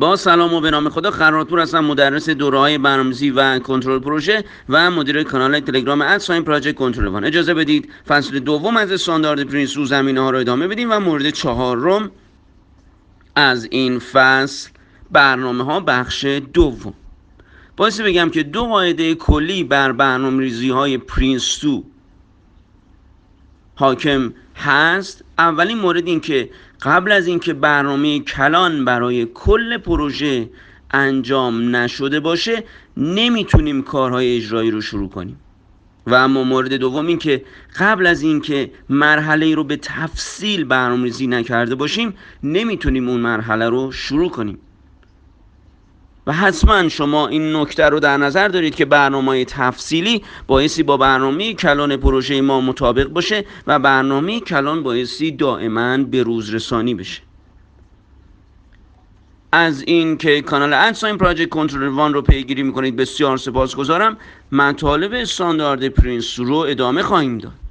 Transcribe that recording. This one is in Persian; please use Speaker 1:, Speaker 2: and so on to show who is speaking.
Speaker 1: با سلام و به نام خدا. خراتپور هستم، مدرس دوره‌های برنامه‌ریزی و کنترل پروژه و مدیر کانال تلگرام @project control one. اجازه بدید فصل دوم از استاندارد پرینس رو زمینه‌ها رو ادامه بدیم و مورد چهارم از این فصل برنامه‌ها بخش دوم. باعث بگم که دو قاعده کلی بر برنامه‌ریزی‌های پرینس 2 حاکم هست. اولین مورد این که قبل از اینکه برنامه کلان برای کل پروژه انجام نشده باشه نمیتونیم کارهای اجرایی رو شروع کنیم. و اما مورد دوم این که قبل از اینکه مرحله رو به تفصیل برنامه‌ریزی نکرده باشیم نمیتونیم اون مرحله رو شروع کنیم. و حتما شما این نکته رو در نظر دارید که برنامه تفصیلی بایستی با برنامه کلان پروژه ما مطابق باشه و برنامه کلان بایستی دائما به روز رسانی بشه. از این که کانال @project control one رو پیگیری میکنید بسیار سپاسگزارم. مطالب استاندارد پرینس رو ادامه خواهیم داد.